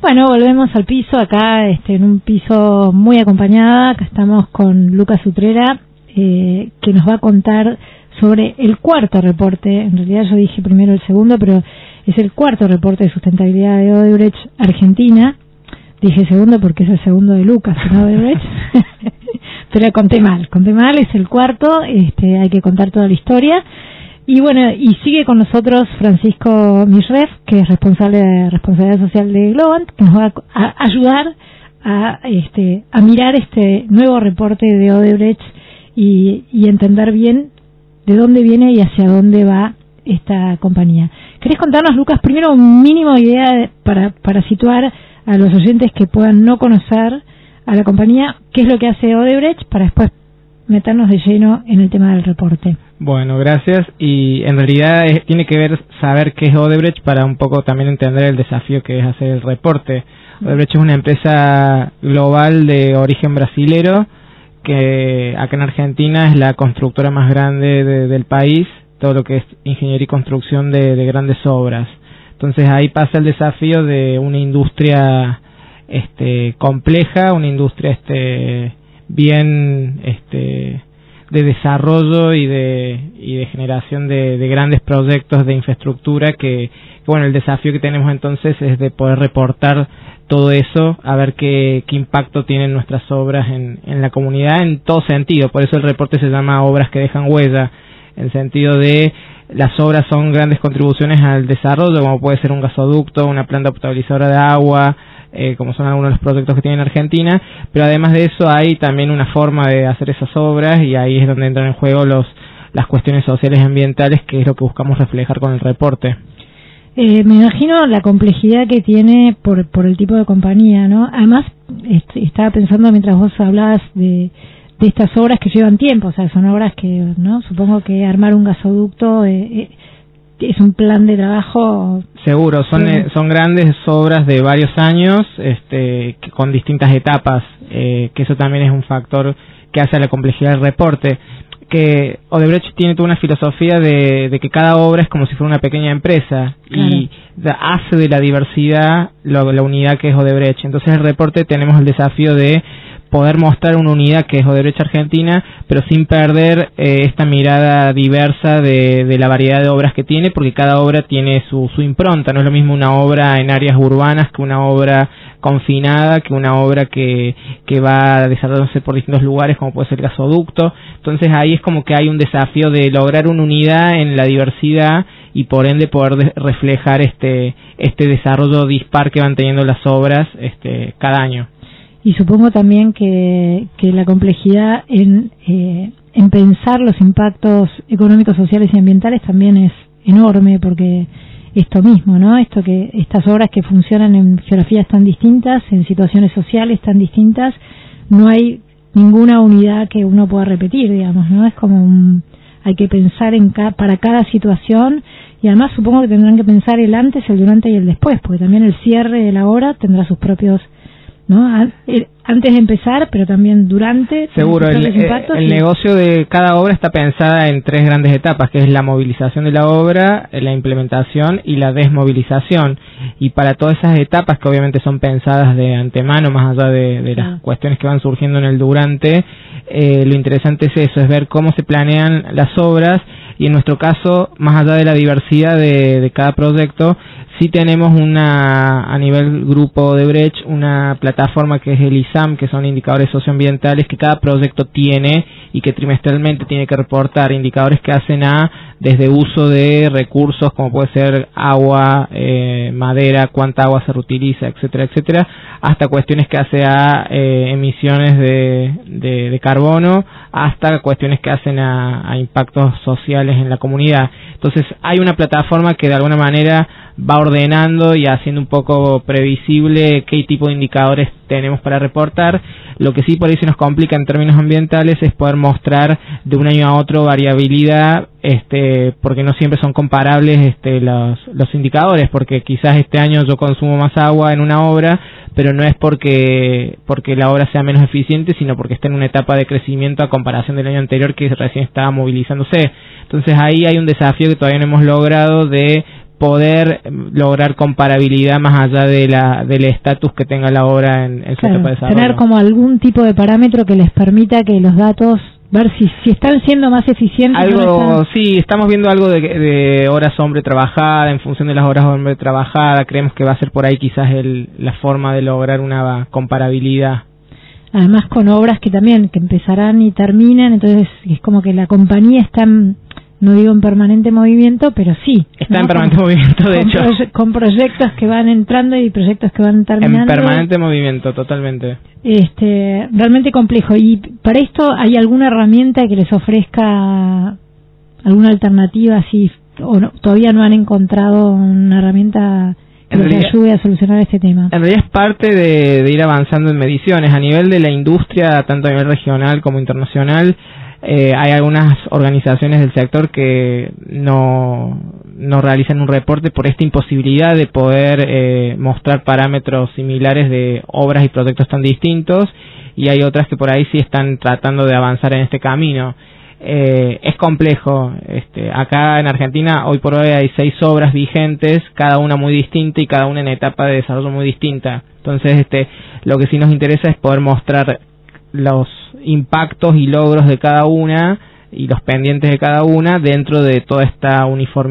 Bueno, volvemos al piso, acá en un piso muy acompañada. Acá estamos con Lucas Utrera, que nos va a contar sobre el cuarto reporte. En realidad yo dije primero el segundo, pero es el cuarto reporte de sustentabilidad de Odebrecht Argentina. Dije segundo porque es el segundo de Lucas, ¿no? Odebrecht. Pero conté mal, es el cuarto. Hay que contar toda la historia. Y bueno, y sigue con nosotros Francisco Misref, que es responsable de responsabilidad social de Globant, que nos va a ayudar a mirar este nuevo reporte de Odebrecht y entender bien de dónde viene y hacia dónde va esta compañía. ¿Querés contarnos, Lucas, primero un mínimo idea para situar a los oyentes que puedan no conocer a la compañía, qué es lo que hace Odebrecht, para después meternos de lleno en el tema del reporte? Bueno, gracias. Y en realidad tiene que ver saber qué es Odebrecht para un poco también entender el desafío que es hacer el reporte. Odebrecht es una empresa global de origen brasilero que acá en Argentina es la constructora más grande del país, todo lo que es ingeniería y construcción de grandes obras. Entonces ahí pasa el desafío de una industria compleja, una industria bien de desarrollo y de generación de grandes proyectos de infraestructura que bueno, el desafío que tenemos entonces es de poder reportar todo eso, a ver qué impacto tienen nuestras obras en la comunidad en todo sentido. Por eso el reporte se llama Obras que dejan huella, en sentido de las obras son grandes contribuciones al desarrollo, como puede ser un gasoducto, una planta potabilizadora de agua, como son algunos de los proyectos que tiene Argentina, pero además de eso hay también una forma de hacer esas obras y ahí es donde entran en juego las cuestiones sociales y ambientales, que es lo que buscamos reflejar con el reporte. Me imagino la complejidad que tiene por el tipo de compañía, ¿no? Además, estaba pensando mientras vos hablabas de estas obras que llevan tiempo, o sea, son obras que, ¿no? Supongo que armar un gasoducto es un plan de trabajo. Seguro, son grandes obras de varios años, con distintas etapas, que eso también es un factor que hace a la complejidad del reporte. Que Odebrecht tiene toda una filosofía de que cada obra es como si fuera una pequeña empresa, claro, y hace de la diversidad la unidad que es Odebrecht. Entonces el reporte tenemos el desafío de poder mostrar una unidad que es Odebrecht Argentina, pero sin perder esta mirada diversa de la variedad de obras que tiene, porque cada obra tiene su impronta. No es lo mismo una obra en áreas urbanas que una obra confinada, que una obra que va desarrollándose por distintos lugares, como puede ser el gasoducto. Entonces ahí es como que hay un desafío de lograr una unidad en la diversidad y por ende poder reflejar este desarrollo dispar que van teniendo las obras cada año. Y supongo también que la complejidad en pensar los impactos económicos, sociales y ambientales también es enorme, porque esto mismo, ¿no? Estas obras que funcionan en geografías tan distintas, en situaciones sociales tan distintas, no hay ninguna unidad que uno pueda repetir, digamos, ¿no? Es como hay que pensar para cada situación, y además supongo que tendrán que pensar el antes, el durante y el después, porque también el cierre de la obra tendrá sus propios, ¿no? Antes de empezar, pero también durante. Seguro, el negocio de cada obra está pensada en tres grandes etapas, que es la movilización de la obra, la implementación y la desmovilización. Y para todas esas etapas, que obviamente son pensadas de antemano, más allá de las cuestiones que van surgiendo en el durante, lo interesante es eso, es ver cómo se planean las obras. Y en nuestro caso, más allá de la diversidad de cada proyecto, sí tenemos a nivel grupo Odebrecht, una plataforma que es el ISAM, que son indicadores socioambientales que cada proyecto tiene y que trimestralmente tiene que reportar, indicadores que hacen desde uso de recursos como puede ser agua, madera, cuánta agua se reutiliza, etcétera, etcétera, hasta cuestiones que hace a emisiones de carbono, hasta cuestiones que hacen a impactos sociales en la comunidad. Entonces hay una plataforma que de alguna manera va ordenando y haciendo un poco previsible qué tipo de indicadores tenemos para reportar. Lo que sí por ahí se nos complica en términos ambientales es poder mostrar de un año a otro variabilidad, porque no siempre son comparables los indicadores, porque quizás este año yo consumo más agua en una obra, pero no es porque la obra sea menos eficiente, sino porque está en una etapa de crecimiento a comparación del año anterior que recién estaba movilizándose. Entonces ahí hay un desafío que todavía no hemos logrado de poder lograr comparabilidad más allá de del estatus que tenga la obra en su etapa de desarrollo. Tener como algún tipo de parámetro que les permita que los datos, ver si están siendo más eficientes. Sí, estamos viendo algo de horas hombre trabajada, en función de las horas hombre trabajada, creemos que va a ser por ahí quizás la forma de lograr una comparabilidad. Además con obras que empezarán y terminan, entonces es como que la compañía está, no digo en permanente movimiento, pero sí. Está en permanente movimiento, de hecho. Con proyectos que van entrando y proyectos que van terminando. En permanente movimiento, totalmente. Realmente complejo. ¿Y para esto hay alguna herramienta que les ofrezca alguna alternativa así, o no, todavía no han encontrado una herramienta que les ayude a solucionar este tema? En realidad es parte de ir avanzando en mediciones. A nivel de la industria, tanto a nivel regional como internacional, hay algunas organizaciones del sector que no realizan un reporte por esta imposibilidad de poder mostrar parámetros similares de obras y proyectos tan distintos, y hay otras que por ahí sí están tratando de avanzar en este camino. Es complejo. Acá en Argentina hoy por hoy hay 6 obras vigentes, cada una muy distinta y cada una en etapa de desarrollo muy distinta. Entonces lo que sí nos interesa es poder mostrar los impactos y logros de cada una y los pendientes de cada una dentro de toda esta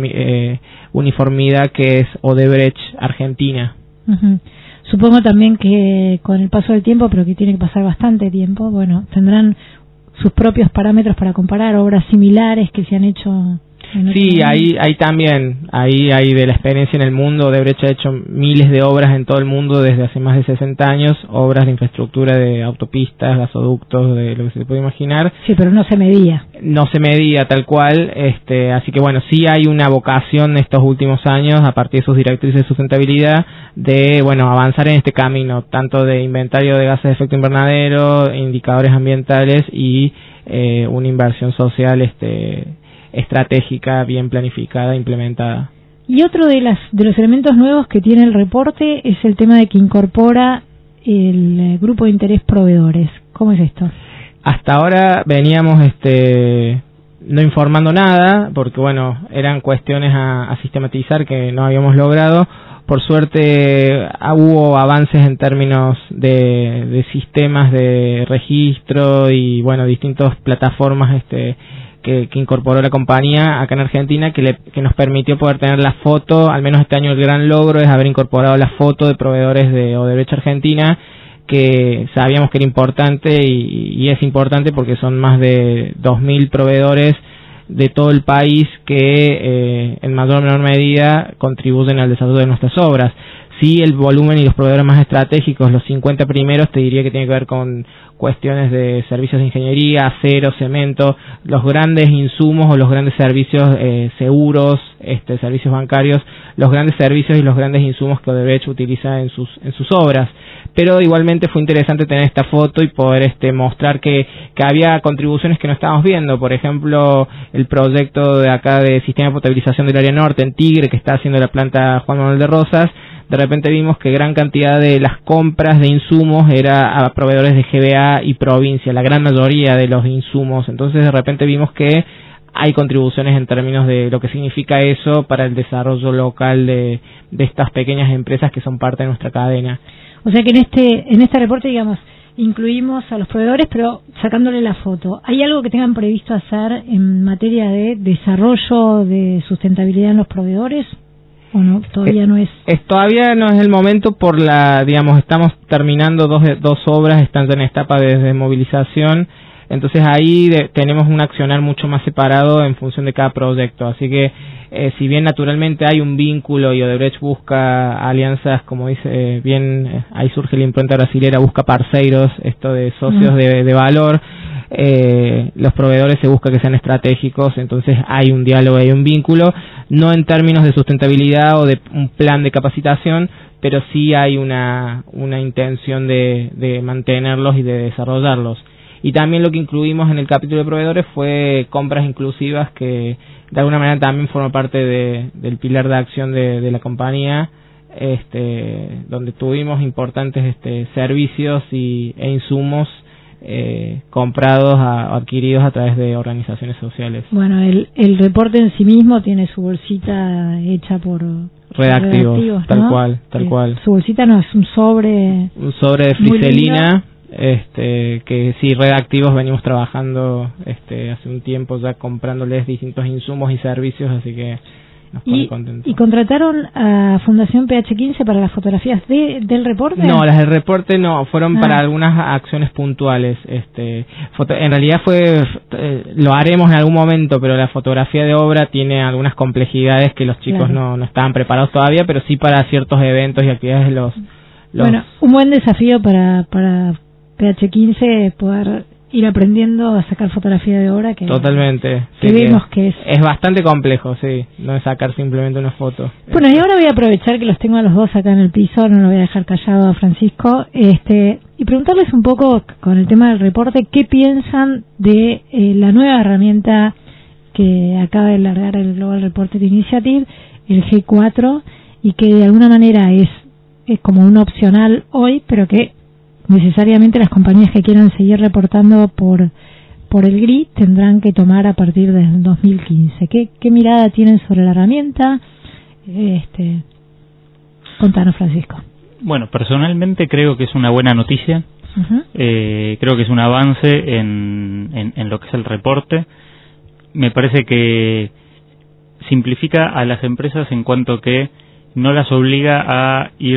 uniformidad que es Odebrecht Argentina. Uh-huh. Supongo también que con el paso del tiempo, pero que tiene que pasar bastante tiempo, tendrán sus propios parámetros para comparar obras similares que se han hecho. Sí, ahí también, ahí de la experiencia en el mundo. Odebrecht ha hecho miles de obras en todo el mundo desde hace más de 60 años, obras de infraestructura de autopistas, gasoductos, de lo que se puede imaginar. Sí, pero no se medía. No se medía tal cual, así que sí hay una vocación estos últimos años, a partir de sus directrices de sustentabilidad, de avanzar en este camino, tanto de inventario de gases de efecto invernadero, indicadores ambientales y una inversión social estratégica, bien planificada, implementada. Y otro de los elementos nuevos que tiene el reporte es el tema de que incorpora el grupo de interés proveedores. ¿Cómo es esto? Hasta ahora veníamos no informando nada, porque eran cuestiones a sistematizar que no habíamos logrado. Por suerte hubo avances en términos de sistemas de registro y distintas plataformas que incorporó la compañía acá en Argentina, que nos permitió poder tener la foto. Al menos este año el gran logro es haber incorporado la foto de proveedores de Odebrecht Argentina, que sabíamos que era importante y es importante porque son más de 2.000 proveedores de todo el país que en mayor o menor medida contribuyen al desarrollo de nuestras obras. Sí, el volumen y los proveedores más estratégicos, los 50 primeros, te diría que tiene que ver con cuestiones de servicios de ingeniería, acero, cemento, los grandes insumos o los grandes servicios seguros, servicios bancarios, los grandes servicios y los grandes insumos que Odebrecht utiliza en sus obras. Pero igualmente fue interesante tener esta foto y poder mostrar que había contribuciones que no estábamos viendo. Por ejemplo, el proyecto de acá de sistema de potabilización del área norte en Tigre, que está haciendo la planta Juan Manuel de Rosas. De repente vimos que gran cantidad de las compras de insumos era a proveedores de GBA y provincia, la gran mayoría de los insumos. Entonces de repente vimos que hay contribuciones en términos de lo que significa eso para el desarrollo local de estas pequeñas empresas que son parte de nuestra cadena. O sea que en este reporte, incluimos a los proveedores, pero sacándole la foto. ¿Hay algo que tengan previsto hacer en materia de desarrollo de sustentabilidad en los proveedores? ¿O no? Todavía no es. Todavía no es el momento estamos terminando dos obras, están en etapa de movilización. Entonces ahí tenemos un accionar mucho más separado en función de cada proyecto. Así que si bien naturalmente hay un vínculo y Odebrecht busca alianzas, como dice bien, ahí surge la impronta brasilera, busca parceiros, esto de socios de valor, los proveedores se busca que sean estratégicos, entonces hay un diálogo, hay un vínculo, no en términos de sustentabilidad o de un plan de capacitación, pero sí hay una intención de mantenerlos y de desarrollarlos. Y también lo que incluimos en el capítulo de proveedores fue compras inclusivas, que de alguna manera también forma parte del pilar de acción de la compañía, donde tuvimos importantes servicios e insumos comprados o adquiridos a través de organizaciones sociales. Bueno, el reporte en sí mismo tiene su bolsita hecha por redactivos, tal ¿no? Tal cual. Su bolsita no es un sobre de friselina, que sí, redactivos venimos trabajando hace un tiempo ya comprándoles distintos insumos y servicios, así que nos pone contentos. ¿Y contrataron a Fundación PH15 para las fotografías del reporte? No, las del reporte no, fueron para algunas acciones puntuales. En realidad lo haremos en algún momento, pero la fotografía de obra tiene algunas complejidades que los chicos no estaban preparados todavía, pero sí para ciertos eventos y actividades Bueno, un buen desafío para PH15 poder ir aprendiendo a sacar fotografía de obra, que totalmente, que vemos que es bastante complejo, sí, no es sacar simplemente una foto. Bueno, y ahora voy a aprovechar que los tengo a los dos acá en el piso, no lo voy a dejar callado a Francisco, y preguntarles un poco con el tema del reporte, ¿qué piensan de la nueva herramienta que acaba de largar el Global Reporting Initiative, el G4, y que de alguna manera es como un opcional hoy, pero que necesariamente las compañías que quieran seguir reportando por el GRI tendrán que tomar a partir del 2015. ¿Qué mirada tienen sobre la herramienta? Contanos, Francisco. Bueno, personalmente creo que es una buena noticia. Creo que es un avance en lo que es el reporte. Me parece que simplifica a las empresas en cuanto que no las obliga a ir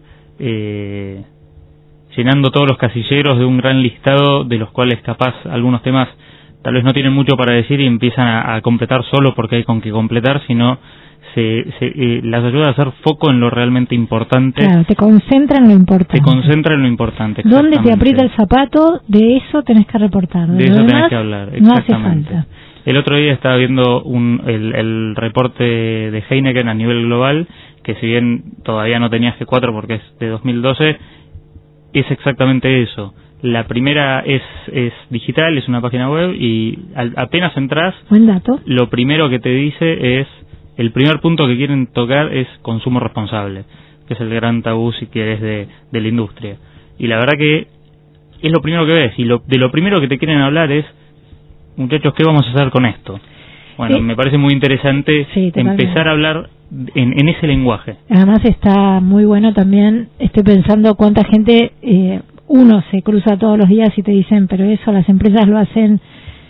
llenando todos los casilleros de un gran listado de los cuales capaz algunos temas tal vez no tienen mucho para decir y empiezan a completar solo porque hay con qué completar, sino las ayuda a hacer foco en lo realmente importante. Claro, te concentra en lo importante. ¿Dónde te aprieta el zapato? De eso tenés que reportar. De eso tenés que hablar, exactamente. No hace falta. El otro día estaba viendo el reporte de Heineken a nivel global, que si bien todavía no tenía G4 porque es de 2012, es exactamente eso. La primera es digital, es una página web y apenas entras, buen dato. Lo primero que te dice el primer punto que quieren tocar es consumo responsable, que es el gran tabú si quieres de la industria. Y la verdad que es lo primero que ves y de lo primero que te quieren hablar es, muchachos, ¿qué vamos a hacer con esto? Bueno, me parece muy interesante empezar a hablar en ese lenguaje. Además está muy bueno también, estoy pensando cuánta gente uno se cruza todos los días y te dicen, pero eso las empresas lo hacen,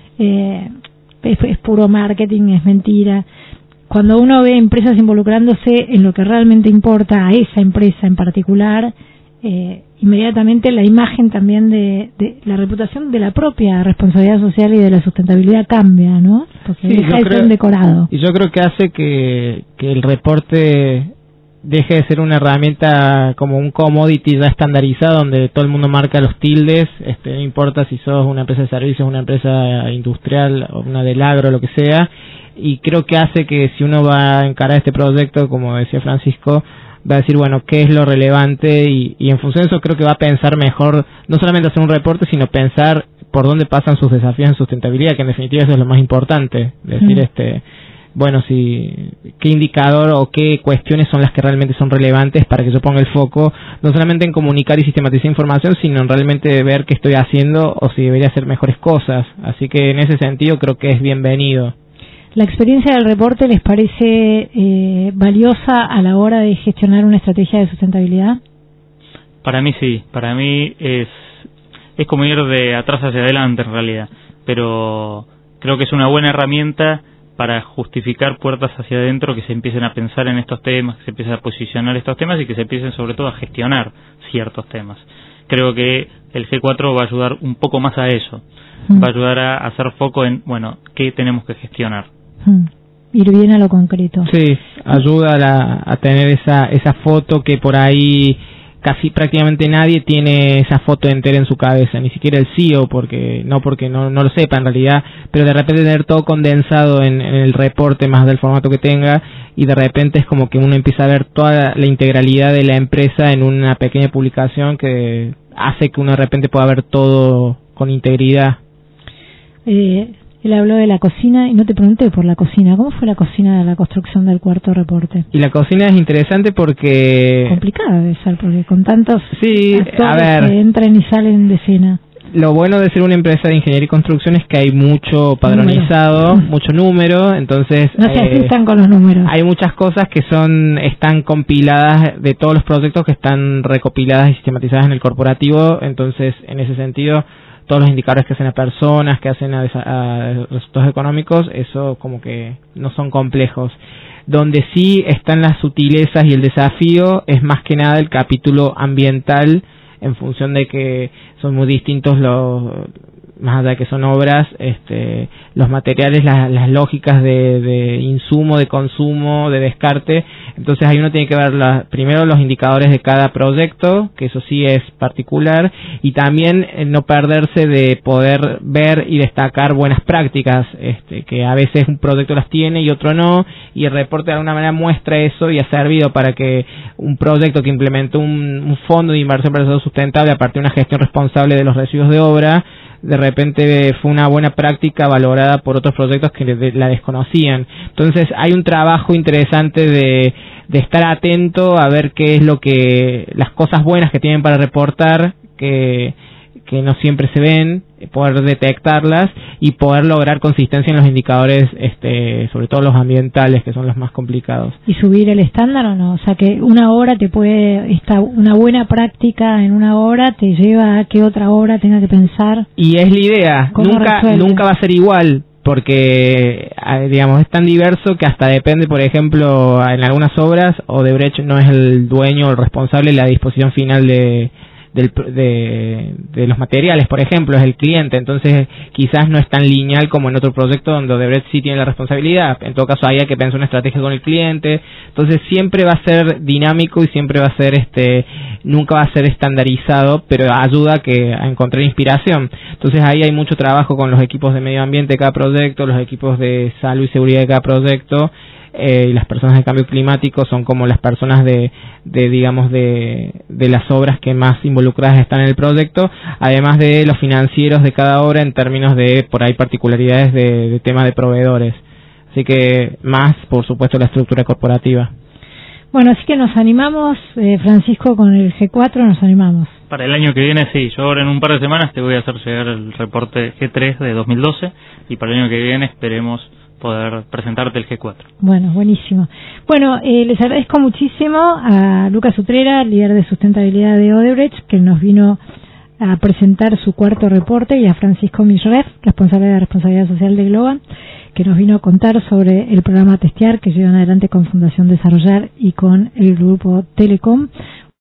es puro marketing, es mentira. Cuando uno ve empresas involucrándose en lo que realmente importa a esa empresa en particular, inmediatamente la imagen también de la reputación de la propia responsabilidad social y de la sustentabilidad cambia, ¿no? Porque deja de ser un decorado. Y yo creo que hace que el reporte deje de ser una herramienta como un commodity ya estandarizado donde todo el mundo marca los tildes, no importa si sos una empresa de servicios, una empresa industrial o una del agro, lo que sea, y creo que hace que si uno va a encarar este proyecto, como decía Francisco, va a decir, bueno, qué es lo relevante y en función de eso creo que va a pensar mejor, no solamente hacer un reporte, sino pensar por dónde pasan sus desafíos en sustentabilidad, que en definitiva eso es lo más importante, decir, bueno, qué indicador o qué cuestiones son las que realmente son relevantes para que yo ponga el foco, no solamente en comunicar y sistematizar información, sino en realmente ver qué estoy haciendo o si debería hacer mejores cosas. Así que en ese sentido creo que es bienvenido. ¿La experiencia del reporte les parece valiosa a la hora de gestionar una estrategia de sustentabilidad? Para mí sí, para mí es como ir de atrás hacia adelante en realidad, pero creo que es una buena herramienta para justificar puertas hacia adentro, que se empiecen a pensar en estos temas, que se empiecen a posicionar estos temas y que se empiecen sobre todo a gestionar ciertos temas. Creo que el G4 va a ayudar un poco más a eso, va a ayudar a hacer foco en, bueno, qué tenemos que gestionar. Ir bien a lo concreto. Sí, ayuda a tener esa foto que por ahí casi prácticamente nadie tiene esa foto entera en su cabeza, ni siquiera el CEO, porque no lo sepa en realidad, pero de repente tener todo condensado en el reporte más del formato que tenga, y de repente es como que uno empieza a ver toda la integralidad de la empresa en una pequeña publicación que hace que uno de repente pueda ver todo con integridad. Él habló de la cocina y no te pregunté por la cocina. ¿Cómo fue la cocina de la construcción del cuarto reporte? Y la cocina es interesante porque... complicada debe ser, porque con tantos actores que entran y salen de escena. lo bueno de ser una empresa de ingeniería y construcción es que hay mucho padronizado, mucho número, entonces no se asustan con los números. Hay muchas cosas que están compiladas de todos los proyectos que están recopiladas y sistematizadas en el corporativo, entonces en ese sentido todos los indicadores que hacen a personas, que hacen a resultados económicos, eso como que no son complejos. Donde sí están las sutilezas y el desafío es más que nada el capítulo ambiental, en función de que son muy distintos más allá de que son obras, los materiales, las lógicas de insumo, de consumo, de descarte. Entonces ahí uno tiene que ver primero los indicadores de cada proyecto, que eso sí es particular, y también no perderse de poder ver y destacar buenas prácticas, que a veces un proyecto las tiene y otro no, y el reporte de alguna manera muestra eso y ha servido para que un proyecto que implementó un fondo de inversión para el desarrollo sustentable a partir de una gestión responsable de los residuos de obra, de repente fue una buena práctica valorada por otros proyectos que la desconocían. Entonces hay un trabajo interesante de estar atento a ver qué es las cosas buenas que tienen para reportar, que no siempre se ven, poder detectarlas y poder lograr consistencia en los indicadores, sobre todo los ambientales, que son los más complicados. ¿Y subir el estándar o no? O sea, que una obra una buena práctica en una obra te lleva a que otra obra tenga que pensar. Y es la idea, nunca va a ser igual, porque digamos es tan diverso que hasta depende, por ejemplo, en algunas obras Odebrecht no es el dueño o el responsable de la disposición final de los materiales, por ejemplo, es el cliente, entonces quizás no es tan lineal como en otro proyecto donde Odebrecht sí tiene la responsabilidad. En todo caso ahí hay que pensar una estrategia con el cliente, entonces siempre va a ser dinámico y siempre va a ser nunca va a ser estandarizado, pero ayuda a encontrar inspiración. Entonces ahí hay mucho trabajo con los equipos de medio ambiente de cada proyecto, los equipos de salud y seguridad de cada proyecto, y las personas de cambio climático son como las personas de las obras que más involucradas están en el proyecto, además de los financieros de cada obra en términos de por ahí particularidades de tema de proveedores. Así que más, por supuesto, la estructura corporativa. Bueno, así que nos animamos, Francisco, con el G4 nos animamos. Para el año que viene, sí. Yo ahora en un par de semanas te voy a hacer llegar el reporte G3 de 2012 y para el año que viene esperemos poder presentarte el G4. Bueno, buenísimo. Bueno, les agradezco muchísimo a Lucas Utrera, líder de sustentabilidad de Odebrecht, que nos vino a presentar su cuarto reporte, y a Francisco Misref, responsable de responsabilidad social de Globan, que nos vino a contar sobre el programa Testear que llevan adelante con Fundación Desarrollar y con el grupo Telecom.